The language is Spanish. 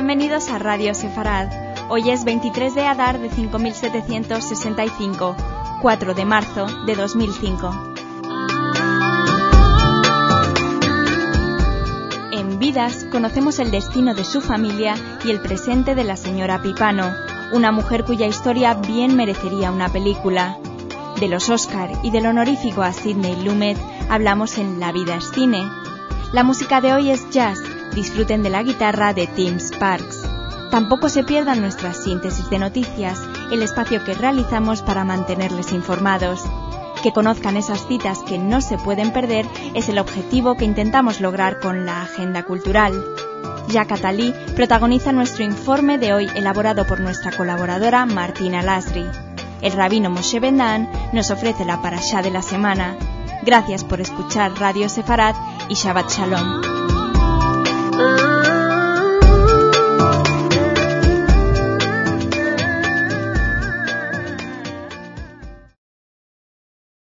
Bienvenidos a Radio Sefarad. Hoy es 23 de Adar de 5765, 4 de marzo de 2005. En Vidas conocemos el destino de su familia y el presente de la señora Pipano, una mujer cuya historia bien merecería una película. De los Oscar y del honorífico a Sidney Lumet hablamos en La vida es cine. La música de hoy es jazz. Disfruten de la guitarra de Tim Sparks. Tampoco se pierdan nuestras síntesis de noticias, el espacio que realizamos para mantenerles informados. Que conozcan esas citas que no se pueden perder es el objetivo que intentamos lograr con la agenda cultural. Jacques Attali protagoniza nuestro informe de hoy elaborado por nuestra colaboradora Martina Lasri. El rabino Moshe Ben-Dan nos ofrece la parashá de la semana. Gracias por escuchar Radio Sefarad y Shabbat Shalom.